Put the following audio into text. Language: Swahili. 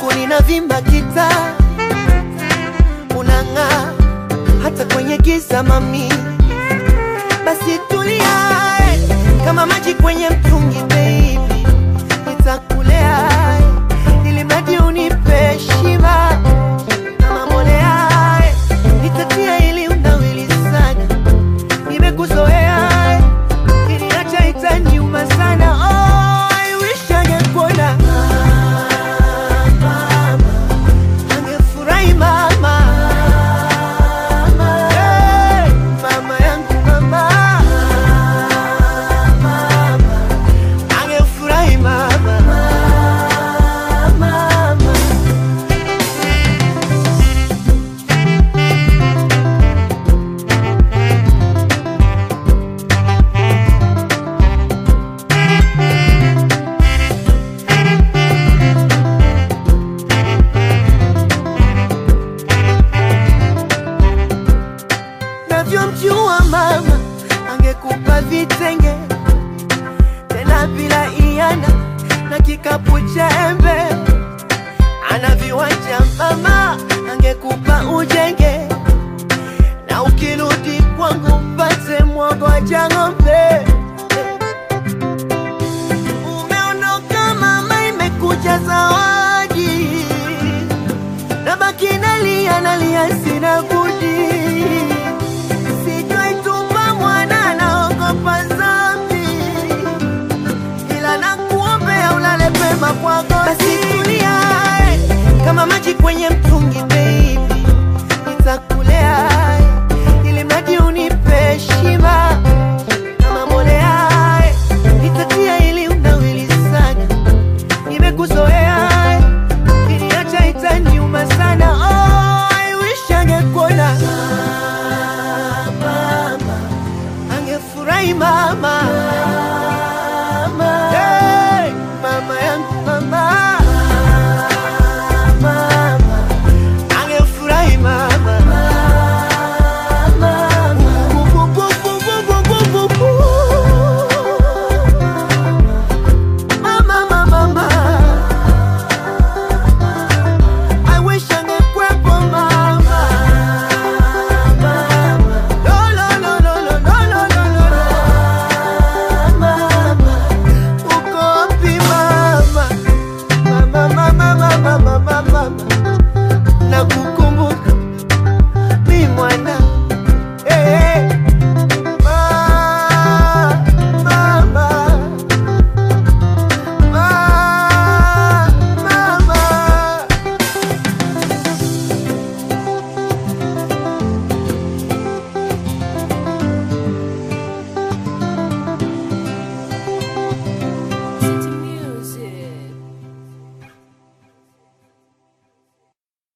Mwenzako ninavimba kita, unang'aa hata kwenye giza mami. Basi tulia kama maji kwenye mtungi baby, nitakulea ili mradi unipe shiba. Kama mbolea nitatia ili unawili sana, nimekuzoea kiniacha itaniuma sana. Oh, I wish angekuona mama, angefurahi mama. Hey, mama yangu mama, angefurahi mama. Navyomjua mama, angekupa vitenge tena bila iana na kikapu cha embe. Ana viwanja mama, angekupa ujenge na ukirudi kwangu mpate mwogo wa ng'ombe. Umeondoka mama, imekuja zawadi, nabaki nalia sina budi. Basi tulia kama maji kwenye mtu